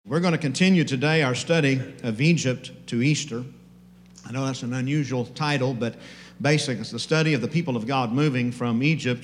We're going to continue today our study of Egypt to Easter. I know that's an unusual title, but basically it's the study of the people of God moving from Egypt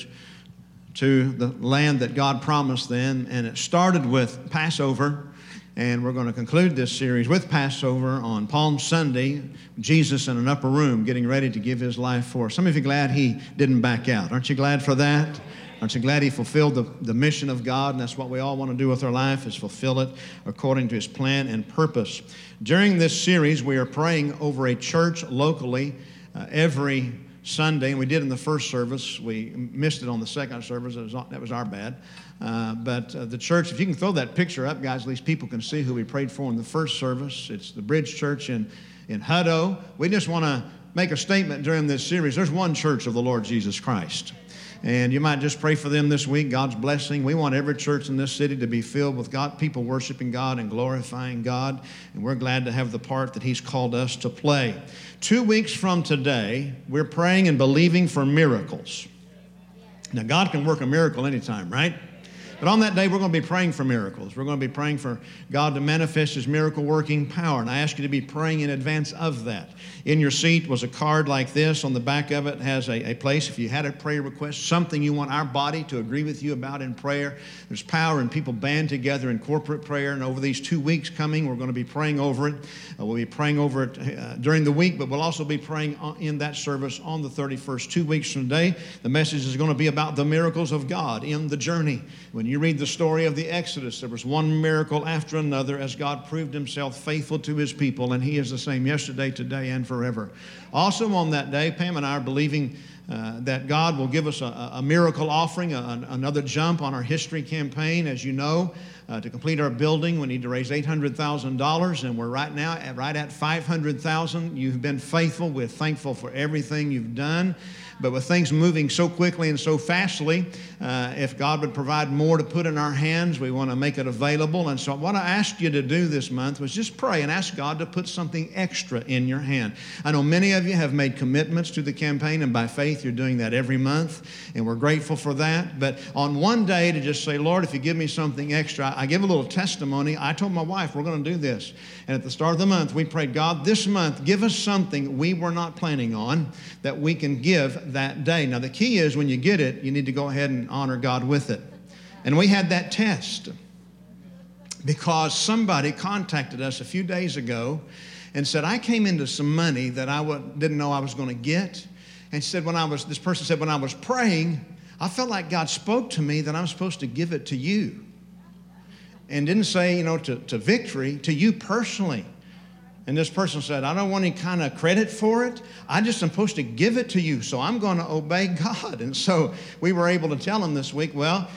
to the land that God promised them. And it started with Passover, and we're going to conclude this series with Passover on Palm Sunday, Jesus in an upper room getting ready to give his life for us. Some of you glad he didn't back out. Aren't you glad for that? Aren't you glad he fulfilled the mission of God? And that's what we all want to do with our life, is fulfill it according to his plan and purpose. During this series, we are praying over a church locally every Sunday, and we did in the first service. We missed it on the second service. That was our bad. But the church, if you can throw that picture up, guys, at least people can see who we prayed for in the first service. It's the Bridge Church in Hutto. We just want to make a statement during this series. There's one church of the Lord Jesus Christ. And you might just pray for them this week, God's blessing. We want every church in this city to be filled with God, people worshiping God and glorifying God. And we're glad to have the part that he's called us to play. 2 weeks from today, we're praying and believing for miracles. Now, God can work a miracle anytime, right? But on that day, we're going to be praying for miracles. We're going to be praying for God to manifest his miracle-working power. And I ask you to be praying in advance of that. In your seat was a card like this. On the back of it has a place. If you had a prayer request, something you want our body to agree with you about in prayer, there's power in people band together in corporate prayer. And over these 2 weeks coming, we're going to be praying over it. We'll be praying over it during the week, but we'll also be praying in that service on the 31st. 2 weeks from today, the message is going to be about the miracles of God in the journey. When you read the story of the Exodus, there was one miracle after another as God proved himself faithful to his people, and he is the same yesterday, today, and forever. Also on that day, Pam and I are believing that God will give us a miracle offering, another jump on our history campaign. As you know, to complete our building, we need to raise $800,000, and we're right now at $500,000. You've been faithful. We're thankful for everything you've done. But with things moving so quickly and so fastly, if God would provide more to put in our hands, we want to make it available. And so what I asked you to do this month was just pray and ask God to put something extra in your hand. I know many of you have made commitments to the campaign, and by faith you're doing that every month, and we're grateful for that. But on one day to just say, Lord, if you give me something extra, I give a little testimony. I told my wife we're going to do this. And at the start of the month, we prayed, God, this month, give us something we were not planning on that we can give that day. Now, the key is when you get it, you need to go ahead and honor God with it. And we had that test because somebody contacted us a few days ago and said, I came into some money that I didn't know I was going to get. And said, this person said, when I was praying, I felt like God spoke to me that I'm supposed to give it to you. And didn't say, to Victory, to you personally. And this person said, I don't want any kind of credit for it. I just am supposed to give it to you, so I'm going to obey God. And so we were able to tell him this week, well,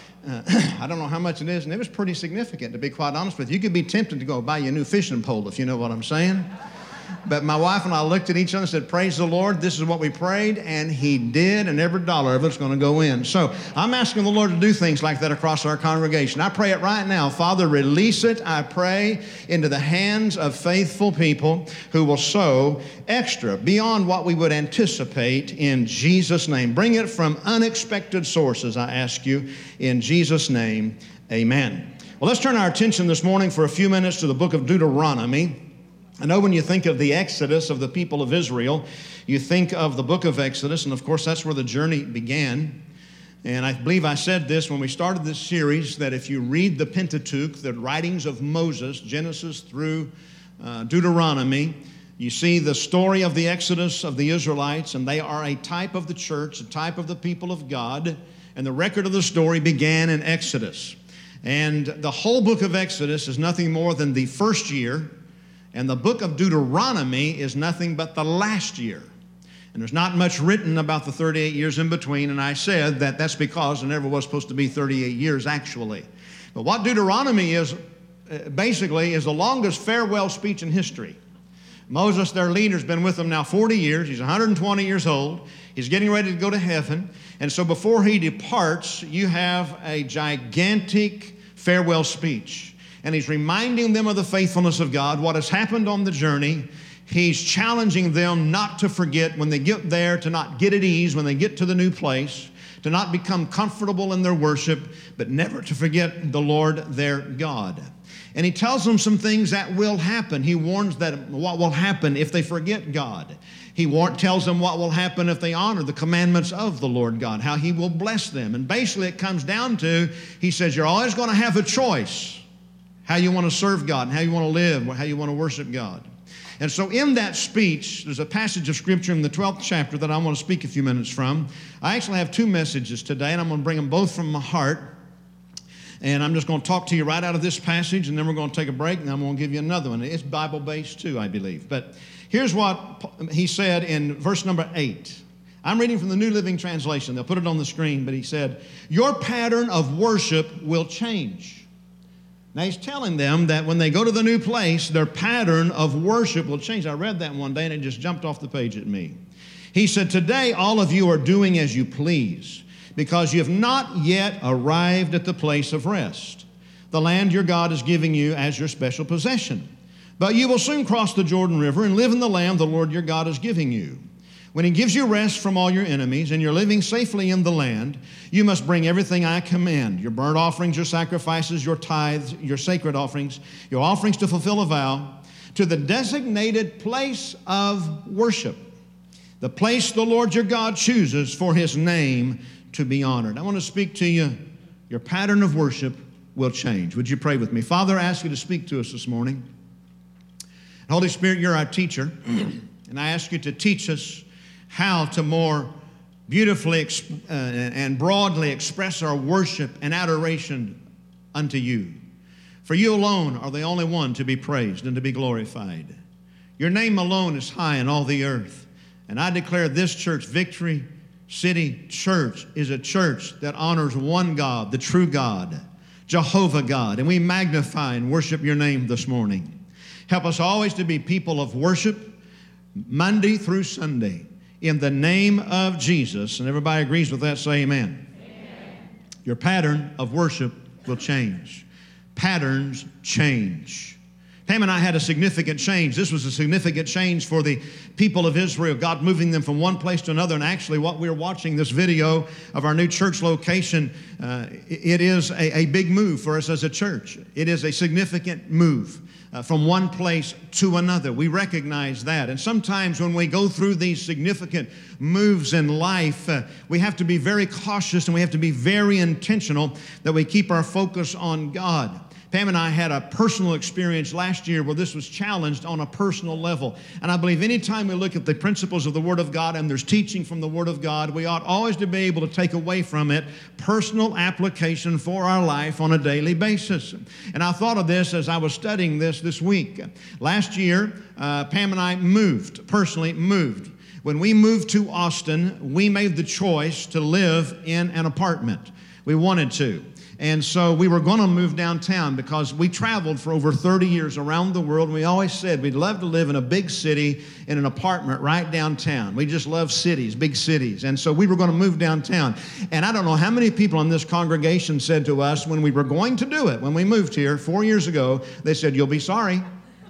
I don't know how much it is, and it was pretty significant, to be quite honest with you. You could be tempted to go buy you a new fishing pole, if you know what I'm saying. But my wife and I looked at each other and said, praise the Lord, this is what we prayed, and he did, and every dollar of it's going to go in. So I'm asking the Lord to do things like that across our congregation. I pray it right now. Father, release it, I pray, into the hands of faithful people who will sow extra beyond what we would anticipate in Jesus' name. Bring it from unexpected sources, I ask you, in Jesus' name, amen. Well, let's turn our attention this morning for a few minutes to the book of Deuteronomy. I know when you think of the Exodus of the people of Israel, you think of the book of Exodus, and of course that's where the journey began. And I believe I said this when we started this series, that if you read the Pentateuch, the writings of Moses, Genesis through Deuteronomy, you see the story of the Exodus of the Israelites, and they are a type of the church, a type of the people of God, and the record of the story began in Exodus. And the whole book of Exodus is nothing more than the first year, and the book of Deuteronomy is nothing but the last year. And there's not much written about the 38 years in between, and I said that that's because there never was supposed to be 38 years actually. But what Deuteronomy is, basically, is the longest farewell speech in history. Moses, their leader, has been with them now 40 years. He's 120 years old. He's getting ready to go to heaven. And so before he departs, you have a gigantic farewell speech. And he's reminding them of the faithfulness of God, what has happened on the journey. He's challenging them not to forget when they get there, to not get at ease when they get to the new place, to not become comfortable in their worship, but never to forget the Lord their God. And he tells them some things that will happen. He warns that what will happen if they forget God. He tells them what will happen if they honor the commandments of the Lord God, how he will bless them. And basically it comes down to, he says, you're always going to have a choice how you want to serve God and how you want to live, how you want to worship God. And so in that speech, there's a passage of Scripture in the 12th chapter that I want to speak a few minutes from. I actually have two messages today, and I'm going to bring them both from my heart. And I'm just going to talk to you right out of this passage, and then we're going to take a break, and I'm going to give you another one. It's Bible-based too, I believe. But here's what he said in verse number 8. I'm reading from the New Living Translation. They'll put it on the screen, but he said, your pattern of worship will change. Now, he's telling them that when they go to the new place, their pattern of worship will change. I read that one day, and it just jumped off the page at me. He said, today, all of you are doing as you please, because you have not yet arrived at the place of rest, the land your God is giving you as your special possession. But you will soon cross the Jordan River and live in the land the Lord your God is giving you. When he gives you rest from all your enemies and you're living safely in the land, you must bring everything I command, your burnt offerings, your sacrifices, your tithes, your sacred offerings, your offerings to fulfill a vow, to the designated place of worship, the place the Lord your God chooses for his name to be honored. I want to speak to you. Your pattern of worship will change. Would you pray with me? Father, I ask you to speak to us this morning. Holy Spirit, you're our teacher, and I ask you to teach us how to more beautifully and broadly express our worship and adoration unto you. For you alone are the only one to be praised and to be glorified. Your name alone is high in all the earth. And I declare this church, Victory City Church, is a church that honors one God, the true God, Jehovah God. And we magnify and worship your name this morning. Help us always to be people of worship, Monday through Sunday. In the name of Jesus. And everybody agrees with that, say amen. Amen. Your pattern of worship will change. Patterns change. Pam and I had a significant change. This was a significant change for the people of Israel, God moving them from one place to another. And actually what we're watching, this video of our new church location, it is a big move for us as a church. It is a significant move. From one place to another. We recognize that. And sometimes when we go through these significant moves in life, we have to be very cautious and we have to be very intentional that we keep our focus on God. Pam and I had a personal experience last year where this was challenged on a personal level. And I believe anytime we look at the principles of the Word of God and there's teaching from the Word of God, we ought always to be able to take away from it personal application for our life on a daily basis. And I thought of this as I was studying this week. Last year, Pam and I personally moved. When we moved to Austin, we made the choice to live in an apartment. We wanted to. And so we were going to move downtown because we traveled for over 30 years around the world. And we always said we'd love to live in a big city in an apartment right downtown. We just love cities, big cities. And so we were going to move downtown. And I don't know how many people in this congregation said to us when we were going to do it, when we moved here 4 years ago, they said, you'll be sorry.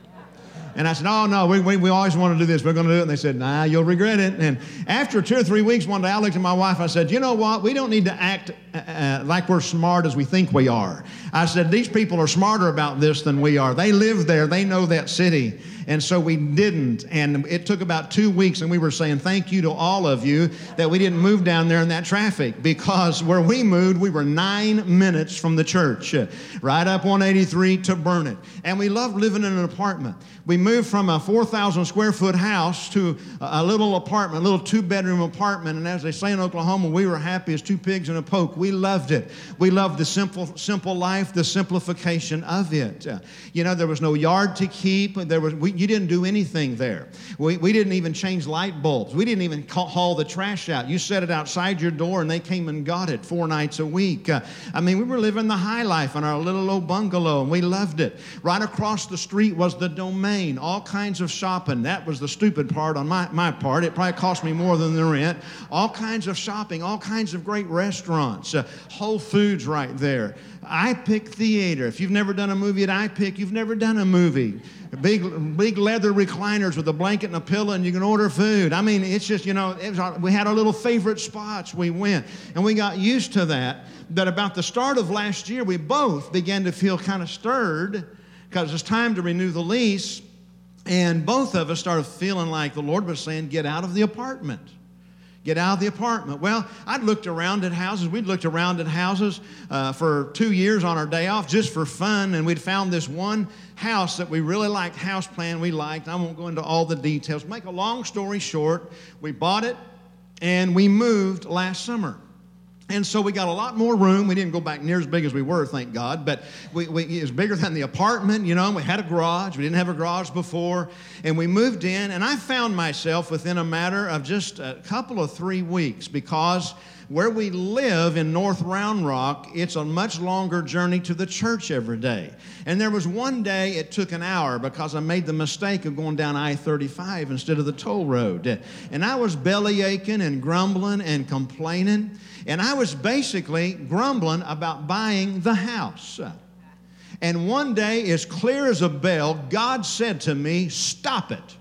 And I said, no, we always want to do this. We're going to do it. And they said, nah, you'll regret it. And after 2 or 3 weeks, one day I looked at my wife. I said, you know what? We don't need to act like we're smart as we think we are. I said, these people are smarter about this than we are. They live there. They know that city. And so we didn't. And it took about 2 weeks, and we were saying thank you to all of you that we didn't move down there in that traffic, because where we moved, we were 9 minutes from the church, right up 183 to Burnett. And we loved living in an apartment. We moved from a 4,000 square foot house to a little apartment, a little 2-bedroom apartment. And as they say in Oklahoma, we were happy as 2 pigs in a poke. We loved it. We loved the simple life, the simplification of it. You know, there was no yard to keep. You didn't do anything there. We didn't even change light bulbs. We didn't even haul the trash out. You set it outside your door and they came and got it 4 nights a week. We were living the high life in our little old bungalow, and we loved it. Right across the street was the Domain, all kinds of shopping. That was the stupid part on my part. It probably cost me more than the rent. All kinds of shopping, all kinds of great restaurants, Whole Foods right there. iPic Theater. If you've never done a movie at iPic, you've never done a movie. Big leather recliners with a blanket and a pillow, and you can order food. It's just, we had our little favorite spots. We went, and we got used to that. That about the start of last year, we both began to feel kind of stirred because it's time to renew the lease. And both of us started feeling like the Lord was saying, get out of the apartment. Get out of the apartment. Well, I'd looked around at houses. We'd looked around at houses for 2 years on our day off just for fun, and we'd found this one house that we really liked, house plan we liked. I won't go into all the details. Make a long story short, we bought it, and we moved last summer. And so we got a lot more room. We didn't go back near as big as we were, thank God, but it was bigger than the apartment, you know, and we had a garage. We didn't have a garage before, and we moved in, and I found myself within a matter of just a couple of 3 weeks, because where we live in North Round Rock, it's a much longer journey to the church every day. And there was one day it took an hour because I made the mistake of going down I-35 instead of the toll road. And I was belly aching and grumbling and complaining. And I was basically grumbling about buying the house. And one day, as clear as a bell, God said to me, stop it.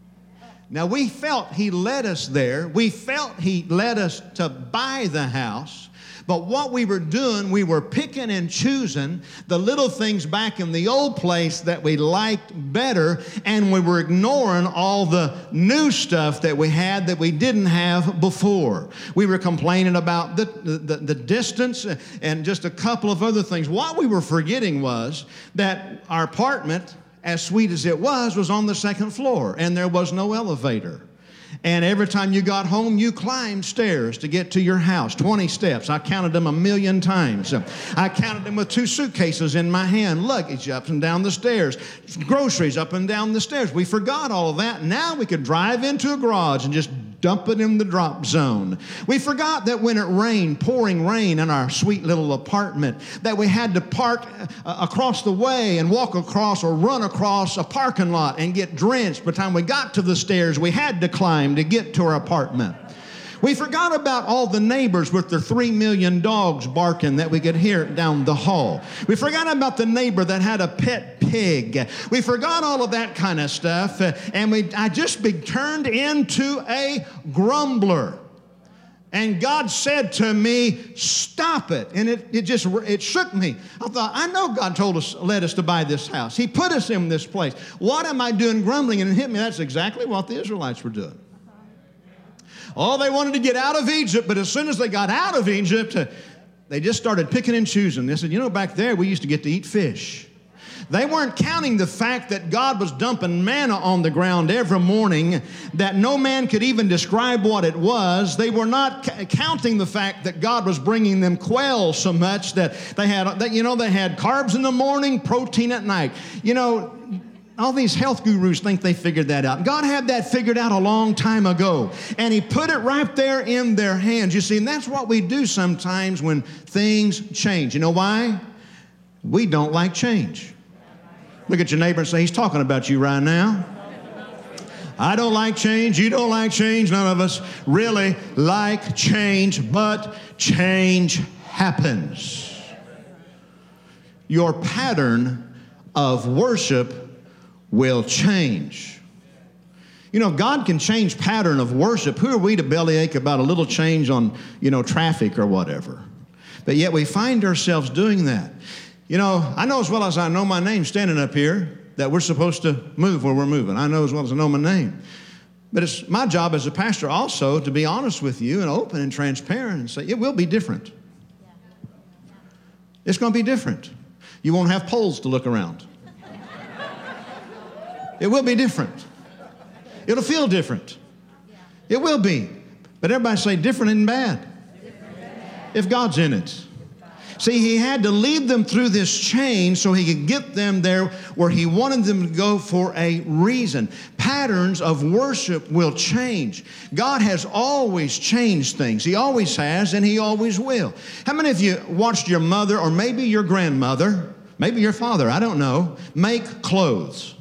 Now, we felt He led us there. We felt He led us to buy the house. But what we were doing, we were picking and choosing the little things back in the old place that we liked better, and we were ignoring all the new stuff that we had that we didn't have before. We were complaining about the distance and just a couple of other things. What we were forgetting was that our apartment, as sweet as it was on the second floor, and there was no elevator. And every time you got home, you climbed stairs to get to your house, 20 steps. I counted them 1,000,000 times. I counted them with 2 suitcases in my hand, luggage up and down the stairs, groceries up and down the stairs. We forgot all of that. Now we could drive into a garage and just dump it in the drop zone. We forgot that when it rained, pouring rain in our sweet little apartment, that we had to park across the way and walk across or run across a parking lot and get drenched. By the time we got to the stairs, we had to climb to get to our apartment. We forgot about all the neighbors with their 3 million dogs barking that we could hear down the hall. We forgot about the neighbor that had a pet pig. We forgot all of that kind of stuff, and I just turned into a grumbler. And God said to me, stop it. And it shook me. I thought, I know God led us to buy this house. He put us in this place. What am I doing grumbling? And it hit me, that's exactly what the Israelites were doing. Oh, they wanted to get out of Egypt, but as soon as they got out of Egypt, they just started picking and choosing. They said, you know, back there we used to get to eat fish. They weren't counting the fact that God was dumping manna on the ground every morning, that no man could even describe what it was. They were not counting the fact that God was bringing them quail so much that they had carbs in the morning, protein at night. You know, all these health gurus think they figured that out. God had that figured out a long time ago, and He put it right there in their hands. You see, and that's what we do sometimes when things change. You know why? We don't like change. Look at your neighbor and say, he's talking about you right now. I don't like change. You don't like change. None of us really like change, but change happens. Your pattern of worship will change. You know, God can change pattern of worship. Who are we to bellyache about a little change on, traffic or whatever? But yet we find ourselves doing that. You know, I know as well as I know my name standing up here that we're supposed to move where we're moving. I know as well as I know my name. But it's my job as a pastor also to be honest with you and open and transparent and say, it will be different. It's going to be different. You won't have poles to look around. It will be different. It'll feel different. It will be. But everybody say different and bad. If God's in it. See, He had to lead them through this change so He could get them there where He wanted them to go for a reason. Patterns of worship will change. God has always changed things. He always has, and He always will. How many of you watched your mother or maybe your grandmother, maybe your father, I don't know, make clothes?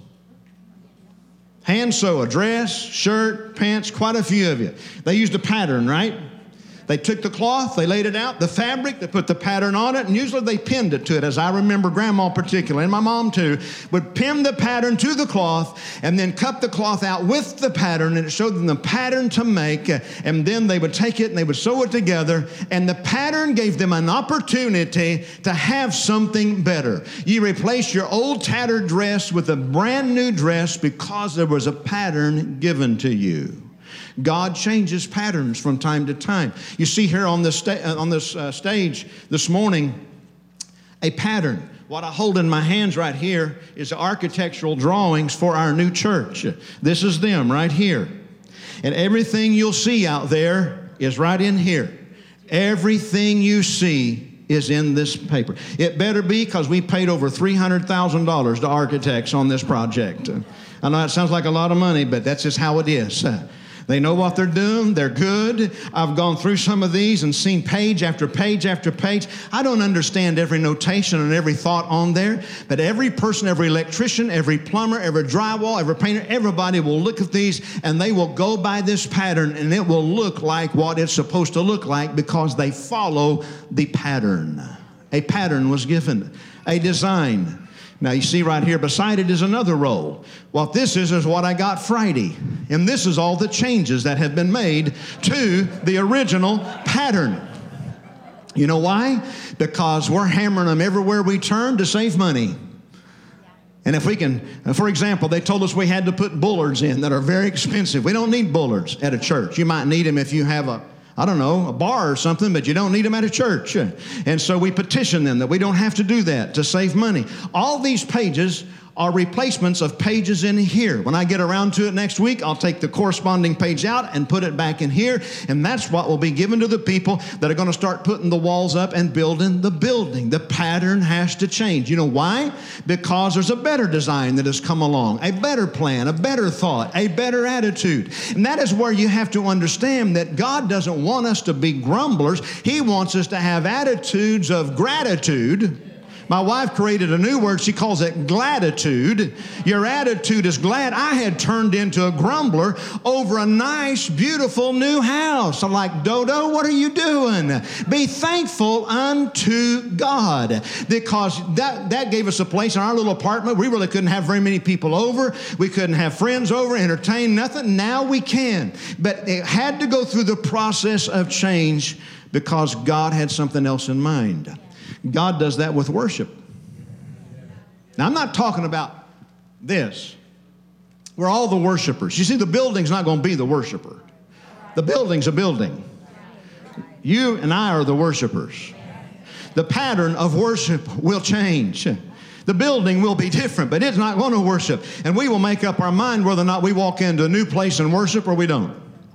Hand sew a dress, shirt, pants, quite a few of you. They used a pattern, right? They took the cloth, they laid it out, the fabric, they put the pattern on it, and usually they pinned it to it, as I remember Grandma particularly, and my mom too, would pin the pattern to the cloth and then cut the cloth out with the pattern, and it showed them the pattern to make, and then they would take it and they would sew it together, and the pattern gave them an opportunity to have something better. You replace your old tattered dress with a brand new dress because there was a pattern given to you. God changes patterns from time to time. You see here on this stage this morning, a pattern. What I hold in my hands right here is architectural drawings for our new church. This is them right here. And everything you'll see out there is right in here. Everything you see is in this paper. It better be, because we paid over $300,000 to architects on this project. I know it sounds like a lot of money, but that's just how it is. They know what they're doing. They're good. I've gone through some of these and seen page after page after page. I don't understand every notation and every thought on there, but every person, every electrician, every plumber, every drywall, every painter, everybody will look at these and they will go by this pattern, and it will look like what it's supposed to look like because they follow the pattern. A pattern was given, a design. Now, you see right here beside it is another roll. What this is what I got Friday. And this is all the changes that have been made to the original pattern. You know why? Because we're hammering them everywhere we turn to save money. And if we can, for example, they told us we had to put bullards in that are very expensive. We don't need bullards at a church. You might need them if you have a bar or something, but you don't need them at a church. And so we petition them that we don't have to do that to save money. All these pages are replacements of pages in here. When I get around to it next week, I'll take the corresponding page out and put it back in here, and that's what will be given to the people that are going to start putting the walls up and building the building. The pattern has to change. You know why? Because there's a better design that has come along, a better plan, a better thought, a better attitude. And that is where you have to understand that God doesn't want us to be grumblers. He wants us to have attitudes of gratitude. My wife created a new word. She calls it gladitude. Your attitude is glad. I had turned into a grumbler over a nice, beautiful new house. I'm like, Dodo, what are you doing? Be thankful unto God, because that gave us a place in our little apartment. We really couldn't have very many people over. We couldn't have friends over, entertain, nothing. Now we can. But it had to go through the process of change because God had something else in mind. God does that with worship. Now, I'm not talking about this. We're all the worshipers. You see, the building's not going to be the worshiper. The building's a building. You and I are the worshipers. The pattern of worship will change. The building will be different, but it's not going to worship. And we will make up our mind whether or not we walk into a new place and worship or we don't.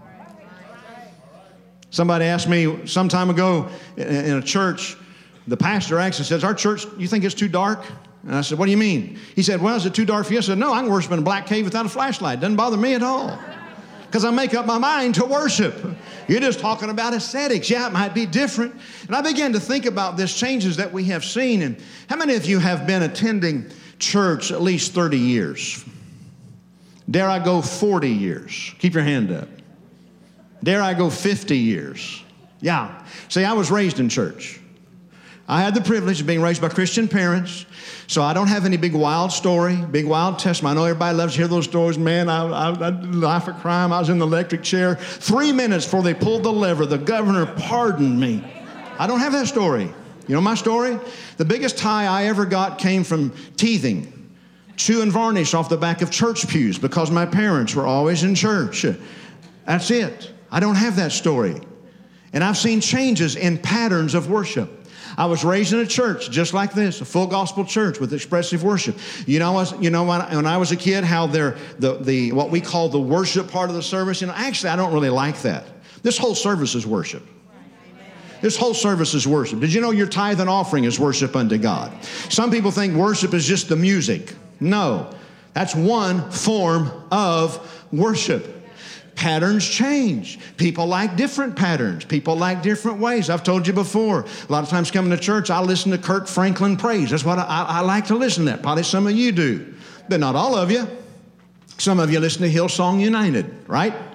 Somebody asked me some time ago in a church, the pastor actually says, our church, you think it's too dark? And I said, what do you mean? He said, well, is it too dark for you? I said, no, I can worship in a black cave without a flashlight. Doesn't bother me at all. Because I make up my mind to worship. You're just talking about aesthetics. Yeah, it might be different. And I began to think about this changes that we have seen. And how many of you have been attending church at least 30 years? Dare I go 40 years? Keep your hand up. Dare I go 50 years? Yeah. See, I was raised in church. I had the privilege of being raised by Christian parents, so I don't have any big wild story, big wild testimony. I know everybody loves to hear those stories. Man, I did life of crime. I was in the electric chair. 3 minutes before they pulled the lever, the governor pardoned me. I don't have that story. You know my story? The biggest high I ever got came from teething, chewing varnish off the back of church pews because my parents were always in church. That's it. I don't have that story. And I've seen changes in patterns of worship. I was raised in a church just like this, a full gospel church with expressive worship. When I was a kid, how the what we call the worship part of the service, actually I don't really like that. This whole service is worship. This whole service is worship. Did you know your tithe and offering is worship unto God? Some people think worship is just the music. No, that's one form of worship. Patterns change. People like different patterns. People like different ways. I've told you before, a lot of times coming to church, I listen to Kirk Franklin praise. That's what I like to listen to that. Probably some of you do, but not all of you. Some of you listen to Hillsong United, right?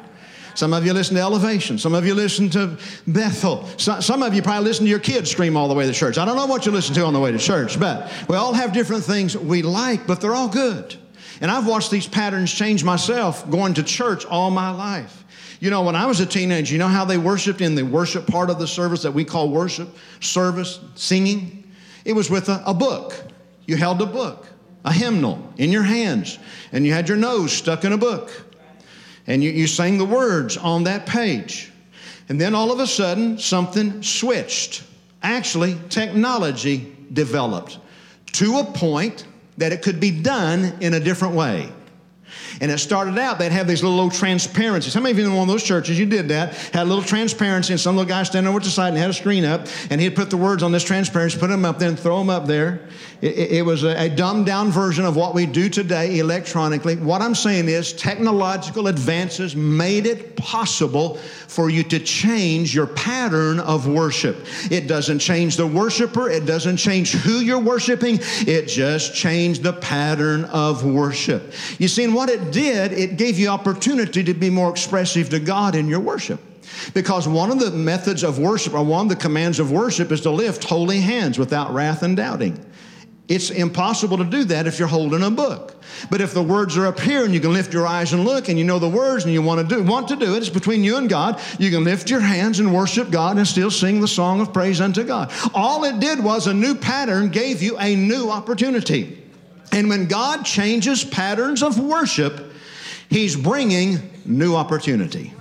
Some of you listen to Elevation. Some of you listen to Bethel. Some of you probably listen to your kids scream all the way to church. I don't know what you listen to on the way to church, but we all have different things we like, but they're all good. And I've watched these patterns change myself going to church all my life. You know, when I was a teenager, you know how they worshiped in the worship part of the service that we call worship, service, singing? It was with a book. You held a book, a hymnal in your hands, and you had your nose stuck in a book. And you sang the words on that page. And then all of a sudden, something switched. Actually, technology developed to a point that it could be done in a different way. And it started out, they'd have these little transparencies. How many of you in one of those churches, you did that, had a little transparency, and some little guy standing over to the side and had a screen up, and he'd put the words on this transparency, put them up there and throw them up there. It was a dumbed down version of what we do today electronically. What I'm saying is technological advances made it possible for you to change your pattern of worship. It doesn't change the worshiper. It doesn't change who you're worshiping. It just changed the pattern of worship. You see, and what it did, it gave you opportunity to be more expressive to God in your worship. Because one of the methods of worship, or one of the commands of worship, is to lift holy hands without wrath and doubting. It's impossible to do that if you're holding a book. But if the words are up here and you can lift your eyes and look and you know the words and you want to do it, it's between you and God. You can lift your hands and worship God and still sing the song of praise unto God. All it did was a new pattern gave you a new opportunity. And when God changes patterns of worship, He's bringing new opportunity.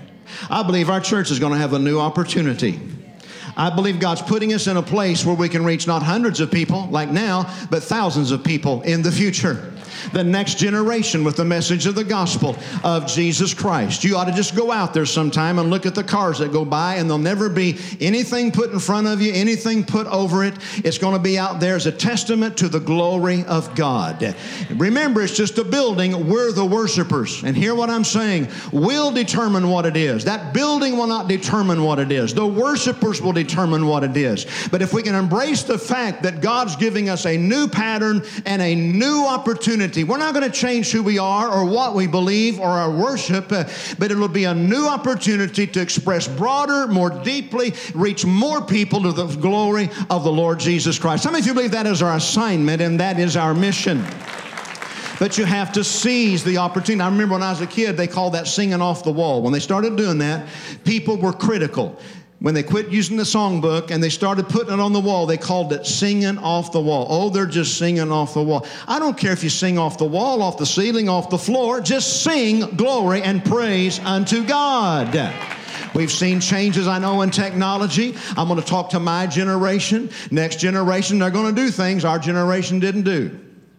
I believe our church is going to have a new opportunity. I believe God's putting us in a place where we can reach not hundreds of people like now, but thousands of people in the future. The next generation with the message of the gospel of Jesus Christ. You ought to just go out there sometime and look at the cars that go by, and there'll never be anything put in front of you, anything put over it. It's going to be out there as a testament to the glory of God. Remember, it's just a building. We're the worshipers. And hear what I'm saying. We'll determine what it is. That building will not determine what it is. The worshipers will determine what it is. But if we can embrace the fact that God's giving us a new pattern and a new opportunity, we're not going to change who we are or what we believe or our worship, but it will be a new opportunity to express broader, more deeply, reach more people to the glory of the Lord Jesus Christ. How many of you believe that is our assignment and that is our mission? But you have to seize the opportunity. I remember when I was a kid, they called that singing off the wall. When they started doing that, people were critical. When they quit using the songbook and they started putting it on the wall, they called it singing off the wall. Oh, they're just singing off the wall. I don't care if you sing off the wall, off the ceiling, off the floor. Just sing glory and praise unto God. We've seen changes, I know, in technology. I'm going to talk to my generation. Next generation, they're going to do things our generation didn't do.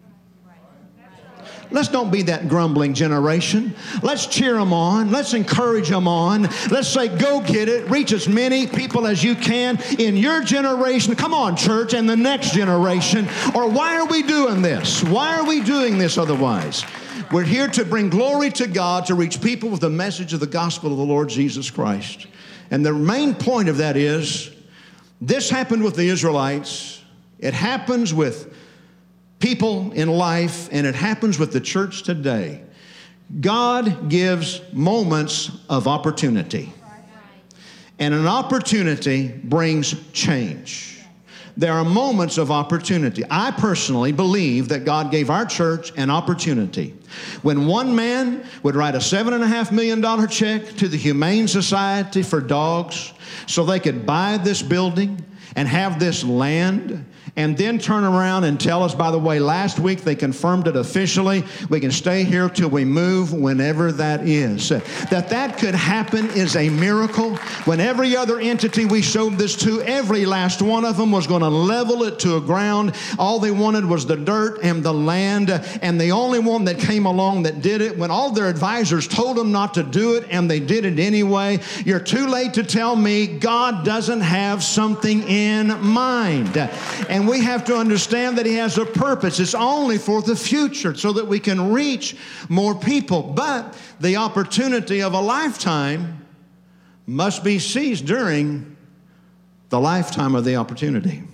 Let's don't be that grumbling generation. Let's cheer them on. Let's encourage them on. Let's say, go get it. Reach as many people as you can in your generation. Come on, church, and the next generation. Or why are we doing this? Why are we doing this otherwise? We're here to bring glory to God, to reach people with the message of the gospel of the Lord Jesus Christ. And the main point of that is, this happened with the Israelites. It happens with people in life, and it happens with the church today. God gives moments of opportunity. And an opportunity brings change. There are moments of opportunity. I personally believe that God gave our church an opportunity. When one man would write a $7.5 million check to the Humane Society for Dogs so they could buy this building and have this land, and then turn around and tell us, by the way, last week they confirmed it officially, we can stay here till we move, whenever that is. That could happen is a miracle. When every other entity we showed this to, every last one of them was going to level it to a ground. All they wanted was the dirt and the land, and the only one that came along that did it, when all their advisors told them not to do it, and they did it anyway, you're too late to tell me God doesn't have something in mind. And we have to understand that He has a purpose. It's only for the future so that we can reach more people. But the opportunity of a lifetime must be seized during the lifetime of the opportunity.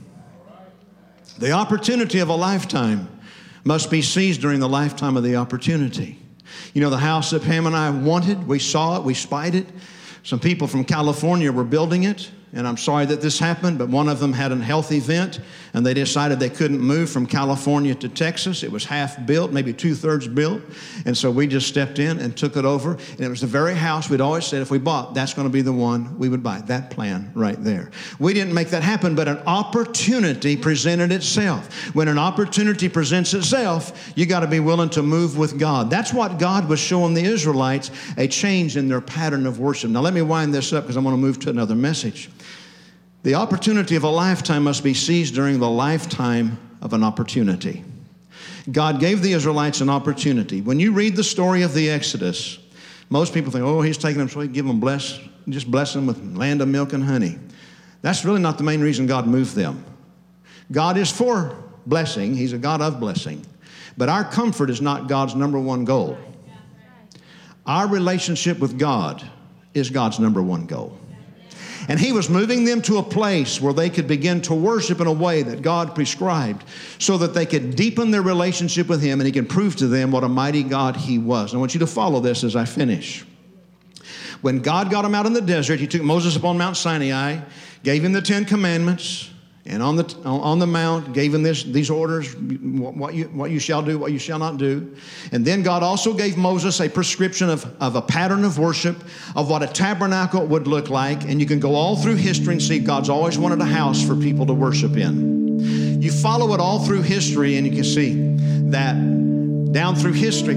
The opportunity of a lifetime must be seized during the lifetime of the opportunity. You know, the house that Pam and I wanted, we saw it, we spied it. Some people from California were building it, and I'm sorry that this happened, but one of them had a health event, and they decided they couldn't move from California to Texas. It was half built, maybe 2/3 built, and so we just stepped in and took it over, and it was the very house we'd always said if we bought, that's going to be the one we would buy, that plan right there. We didn't make that happen, but an opportunity presented itself. When an opportunity presents itself, you got to be willing to move with God. That's what God was showing the Israelites, a change in their pattern of worship. Now let me wind this up because I want to move to another message. The opportunity of a lifetime must be seized during the lifetime of an opportunity. God gave the Israelites an opportunity. When you read the story of the Exodus, most people think, oh, he's taking them so he can give them just bless them with land of milk and honey. That's really not the main reason God moved them. God is for blessing. He's a God of blessing. But our comfort is not God's number one goal. Our relationship with God is God's number one goal. And he was moving them to a place where they could begin to worship in a way that God prescribed so that they could deepen their relationship with him and he can prove to them what a mighty God he was. And I want you to follow this as I finish. When God got him out in the desert, he took Moses up on Mount Sinai, gave him the 10 Commandments, and on the mount gave him these orders, what you shall do, what you shall not do. And then God also gave Moses a prescription of a pattern of worship, of what a tabernacle would look like. And you can go all through history and see God's always wanted a house for people to worship in. You follow it all through history and you can see that down through history,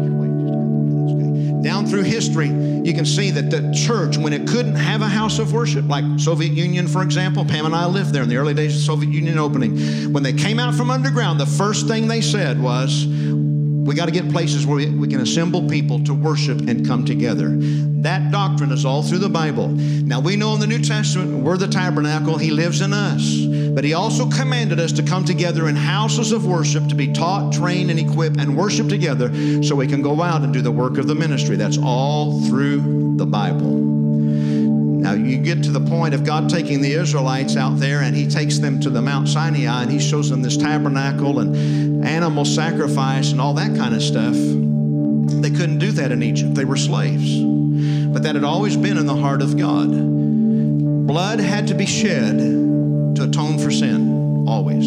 you can see that the church, when it couldn't have a house of worship, like Soviet Union, for example, Pam and I lived there in the early days of Soviet Union opening. When they came out from underground, the first thing they said was, we got to get places where we can assemble people to worship and come together. That doctrine is all through the Bible. Now we know in the New Testament, we're the tabernacle, he lives in us. But he also commanded us to come together in houses of worship to be taught, trained, and equipped and worship together so we can go out and do the work of the ministry. That's all through the Bible. Now you get to the point of God taking the Israelites out there and he takes them to the Mount Sinai and he shows them this tabernacle and animal sacrifice and all that kind of stuff. They couldn't do that in Egypt. They were slaves. But that had always been in the heart of God. Blood had to be shed to atone for sin, always.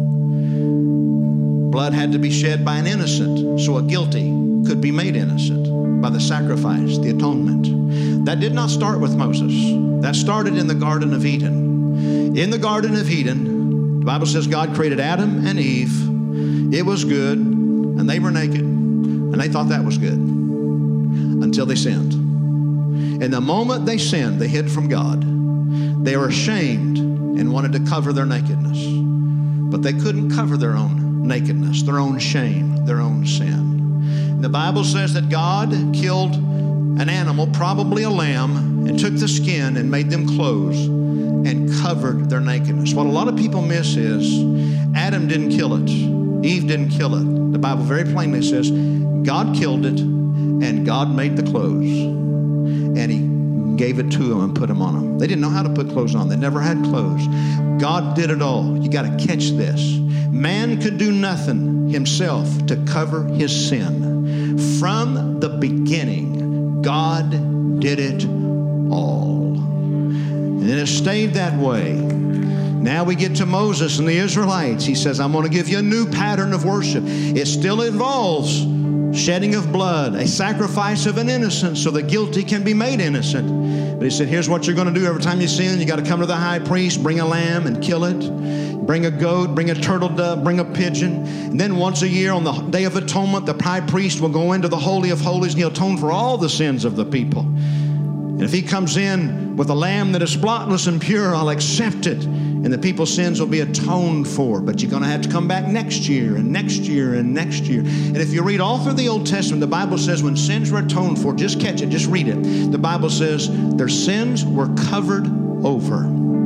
Blood had to be shed by an innocent so a guilty could be made innocent by the sacrifice, the atonement. That did not start with Moses. That started in the Garden of Eden. In the Garden of Eden, the Bible says God created Adam and Eve. It was good, and they were naked, and they thought that was good until they sinned. And the moment they sinned, they hid from God. They were ashamed and wanted to cover their nakedness. But they couldn't cover their own nakedness, their own shame, their own sin. The Bible says that God killed an animal, probably a lamb, and took the skin and made them clothes and covered their nakedness. What a lot of people miss is Adam didn't kill it. Eve didn't kill it. The Bible very plainly says God killed it and God made the clothes. And he gave it to them and put them on them. They didn't know how to put clothes on. They never had clothes. God did it all. You got to catch this. Man could do nothing himself to cover his sin. From the beginning, God did it all. And it has stayed that way. Now we get to Moses and the Israelites. He says, I'm going to give you a new pattern of worship. It still involves shedding of blood, a sacrifice of an innocent so the guilty can be made innocent. But he said, here's what you're going to do every time you sin. You got to come to the high priest, bring a lamb and kill it. Bring a goat, bring a turtle dove, bring a pigeon. And then once a year on the Day of Atonement, the high priest will go into the Holy of Holies and he'll atone for all the sins of the people. And if he comes in with a lamb that is spotless and pure, I'll accept it. And the people's sins will be atoned for. But you're going to have to come back next year and next year and next year. And if you read all through the Old Testament, the Bible says when sins were atoned for, just catch it, just read it. The Bible says their sins were covered over.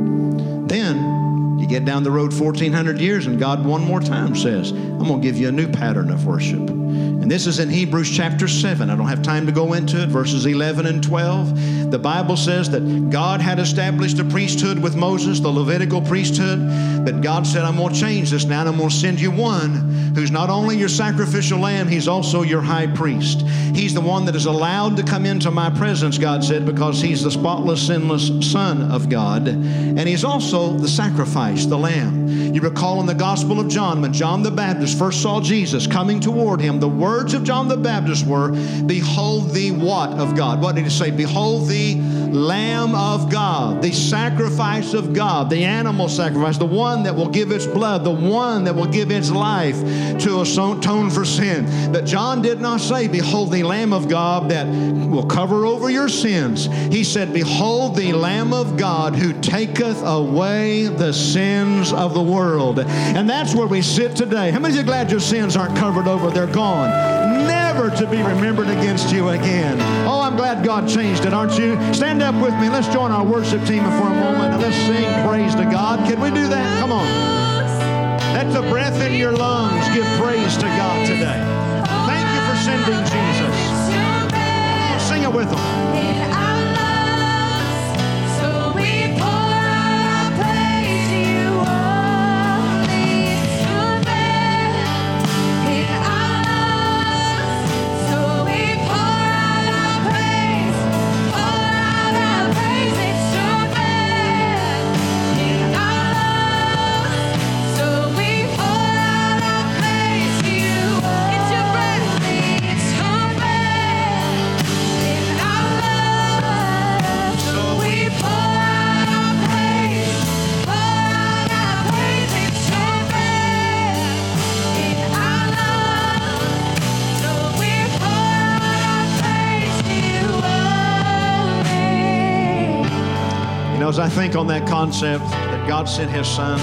Then you get down the road 1,400 years and God one more time says, I'm going to give you a new pattern of worship. And And this is in Hebrews chapter 7. I don't have time to go into it. Verses 11 and 12. The Bible says that God had established a priesthood with Moses, the Levitical priesthood. But God said, I'm going to change this now, and I'm going to send you one who's not only your sacrificial lamb, he's also your high priest. He's the one that is allowed to come into my presence, God said, because he's the spotless, sinless Son of God. And he's also the sacrifice, the lamb. You recall in the Gospel of John, when John the Baptist first saw Jesus coming toward him, the words of John the Baptist were, behold the what of God? What did he say? Behold the Lamb of God, the sacrifice of God, the animal sacrifice, the one that will give its blood, the one that will give its life to atone for sin. But John did not say, behold the Lamb of God that will cover over your sins. He said, behold the Lamb of God who taketh away the sins of the world. And that's where we sit today. How many of you are glad your sins aren't covered over? They're gone. Never to be remembered against you again. Oh, I'm glad God changed it, aren't you? Stand up with me. Let's join our worship team for a moment and let's sing praise to God. Can we do that? Come on. That's a breath in your lungs. Give praise to God today. Thank you for sending Jesus. Sing it with them. As I think on that concept that God sent His Son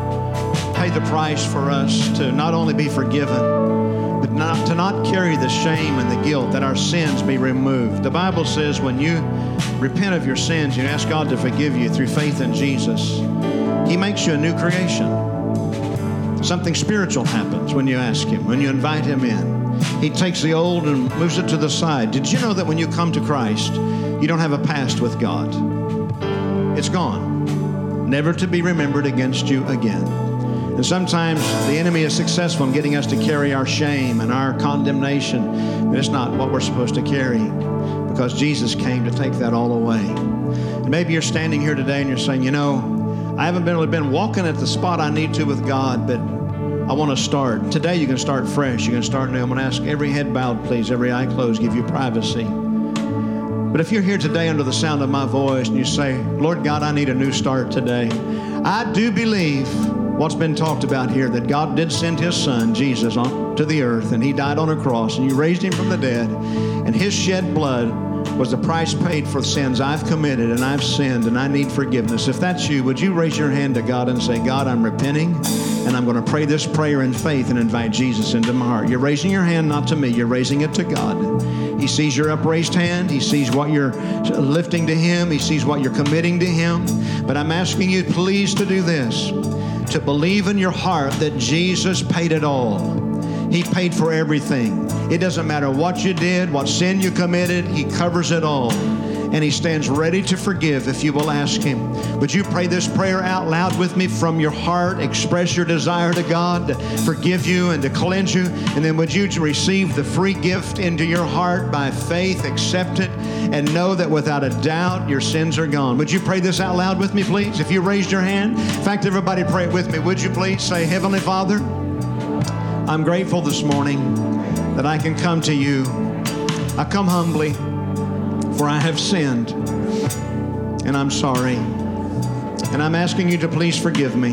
to pay the price for us, to not only be forgiven, but to not carry the shame and the guilt, that our sins be removed. The Bible says when you repent of your sins, you ask God to forgive you through faith in Jesus, He makes you a new creation. Something spiritual happens when you ask Him, when you invite Him in. He takes the old and moves it to the side. Did you know that when you come to Christ, you don't have a past with God? It's gone, never to be remembered against you again. And sometimes the enemy is successful in getting us to carry our shame and our condemnation, but it's not what we're supposed to carry, because Jesus came to take that all away. And maybe you're standing here today and you're saying, you know, I haven't really been walking at the spot I need to with God, but I want to start. Today you can start fresh. You can start new. I'm going to ask every head bowed, please, every eye closed, give you privacy. But if you're here today under the sound of my voice and you say, Lord God, I need a new start today, I do believe what's been talked about here, that God did send His Son, Jesus, to the earth, and He died on a cross, and you raised Him from the dead, and His shed blood was the price paid for sins I've committed and I've sinned, and I need forgiveness. If that's you, would you raise your hand to God and say, God, I'm repenting, and I'm going to pray this prayer in faith and invite Jesus into my heart. You're raising your hand not to me, you're raising it to God. He sees your upraised hand. He sees what you're lifting to Him. He sees what you're committing to Him. But I'm asking you, please, to do this, to believe in your heart that Jesus paid it all. He paid for everything. It doesn't matter what you did, what sin you committed, He covers it all. And He stands ready to forgive if you will ask Him. Would you pray this prayer out loud with me from your heart? Express your desire to God to forgive you and to cleanse you. And then would you receive the free gift into your heart by faith, accept it, and know that without a doubt your sins are gone. Would you pray this out loud with me, please? If you raised your hand. In fact, everybody pray it with me. Would you please say, Heavenly Father, I'm grateful this morning that I can come to you. I come humbly, for I have sinned, and I'm sorry. And I'm asking you to please forgive me.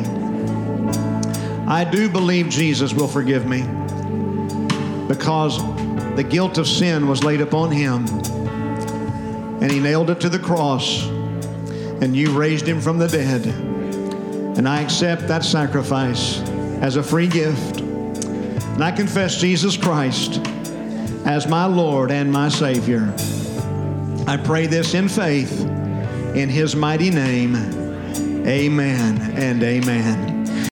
I do believe Jesus will forgive me, because the guilt of sin was laid upon Him, and He nailed it to the cross, and you raised Him from the dead. And I accept that sacrifice as a free gift. And I confess Jesus Christ as my Lord and my Savior. I pray this in faith, in His mighty name. Amen and amen.